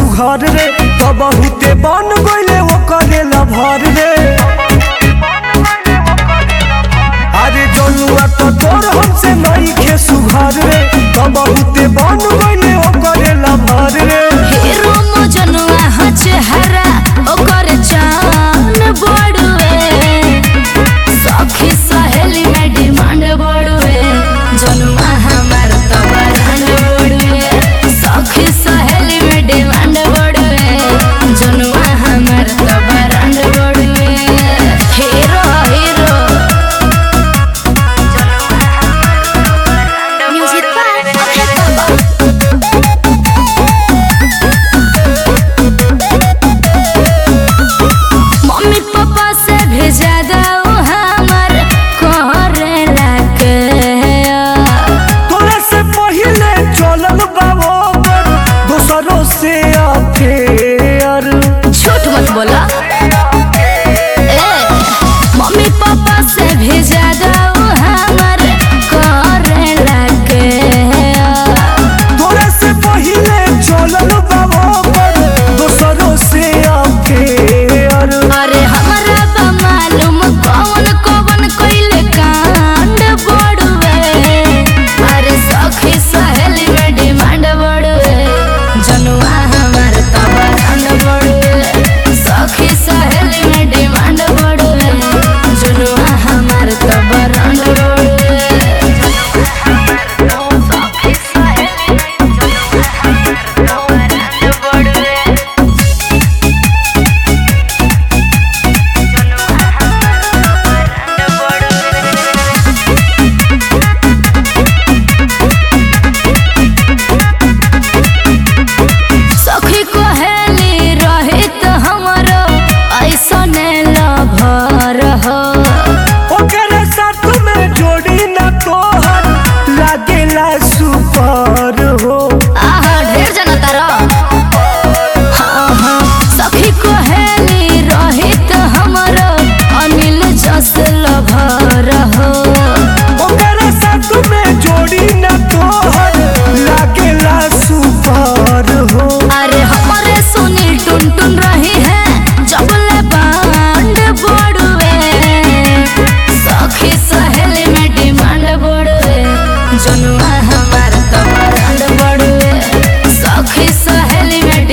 सुघर रे तो बहुते बन गइले वो करेला भर रे। अरे जनुआ तो तोर हमसे नहीं खे सुघर रे तो बहुते बन गइले वो करेला भर रे। हीरो मो जनुआ ह चेहरा ओकर जान बड़ुए सखी सहेली में डिमांड बड़ुए जनुआ हमार तो बरांड बड़ुए सखी सहेली में डिमांड बड़ुए जनुआ हमार तो बरांड बड़ुए। Hero hero music by mummy papa से भी ज्यादा वो हमार करेला के तोरा से पहिले चलल बाबो दोसरों से अफेयर। झूठ मत बोला मम्मी पापा से भी ज्यादा वो हमार करेला के तोरा से पहिले चलल बाबो दोसरों से अफेयर। अरे हमरा बा मालूम कौन कौन कइले कांड बड़ुए अरे सखी सहेली में डिमांड बड़ुए जनुआ हमार तो बरांड बड़ुए सखी सहेली में डिमांड बड़ुए जनुआ हमार तो बरांड बड़ुए। सखी सहेली में जनुआ हमार तो बरांड बड़ुए सखी कोहेली रहित हमरो ऐसने लभर हो ओकरे साथ में जोड़ी ना तोहर लागेला सुपर हो। आहा ढेर जना तारा हाँ हाँ सखी कोहेली रहित हमरो अनिल जस लभर हो ओकरे साथ में जोड़ी ना तोहर लागेला सुपर हो। अरे हमारे सुनील टुन टुन रही है जबले बांड बड़ुए सखी सहेली में डिमांड बड़ुए जनुआ हमार तो बरांड बड़ुए सखी सहेली में